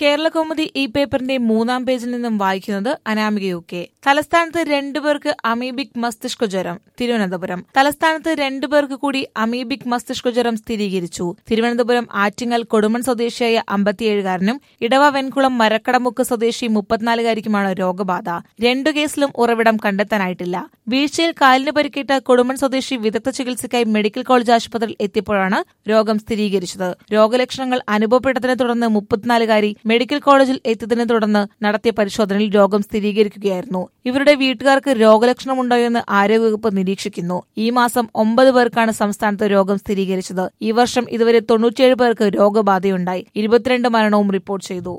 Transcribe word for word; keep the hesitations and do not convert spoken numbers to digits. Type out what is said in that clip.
കേരളകൗമുദി ഈ പേപ്പറിന്റെ മൂന്നാം പേജിൽ നിന്നും വായിക്കുന്നത് അനാമിക യു കെ. തലസ്ഥാനത്ത് രണ്ടുപേർക്ക് അമീബിക് മസ്തിഷ്ക ജ്വരം. തിരുവനന്തപുരം. തലസ്ഥാനത്ത് രണ്ടുപേർക്ക് കൂടി അമീബിക് മസ്തിഷ്ക ജ്വരം സ്ഥിരീകരിച്ചു. തിരുവനന്തപുരം ആറ്റിങ്ങൽ കൊടുമൺ സ്വദേശിയായ അമ്പത്തിയേഴുകാരനും ഇടവ വെൺകുളം മരക്കടമുക്ക് സ്വദേശി മുപ്പത്തിനാലുകാരിക്കുമാണ് രോഗബാധ. രണ്ടു കേസിലും ഉറവിടം കണ്ടെത്താനായിട്ടില്ല. വീഴ്ചയിൽ കാലിന് പരിക്കേറ്റ കൊടുമൺ സ്വദേശി വിദഗ്ധ ചികിത്സയ്ക്കായി മെഡിക്കൽ കോളേജ് ആശുപത്രിയിൽ എത്തിയപ്പോഴാണ് രോഗം സ്ഥിരീകരിച്ചത്. രോഗലക്ഷണങ്ങൾ അനുഭവപ്പെട്ടതിനെ തുടർന്ന് മുപ്പത്തിനാലുകാരി മെഡിക്കൽ കോളേജിൽ എത്തിയതിനെ തുടർന്ന് നടത്തിയ പരിശോധനയിൽ രോഗം സ്ഥിരീകരിക്കുകയായിരുന്നു. ഇവരുടെ വീട്ടുകാർക്ക് രോഗലക്ഷണമുണ്ടോയെന്ന് ആരോഗ്യവകുപ്പ് നിരീക്ഷിക്കുന്നു. ഈ മാസം ഒമ്പത് പേർക്കാണ് സംസ്ഥാനത്ത് രോഗം സ്ഥിരീകരിച്ചത്. ഈ വർഷം ഇതുവരെ തൊണ്ണൂറ്റിയേഴ് പേർക്ക് രോഗബാധയുണ്ടായി. ഇരുപത്തിരണ്ട് മരണവും റിപ്പോർട്ട് ചെയ്തു.